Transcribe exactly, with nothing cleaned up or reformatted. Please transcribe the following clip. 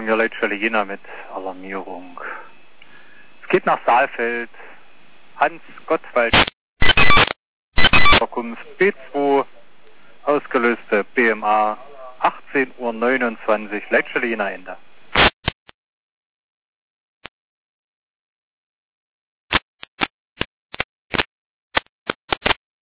von mir Leitstelle Jena mit Alarmierung. Es geht nach Saalfeld. Hans Gottwald. Verkunft B zwei. Ausgelöste B M A achtzehn Uhr neunundzwanzig. Leitstelle Jena Ende.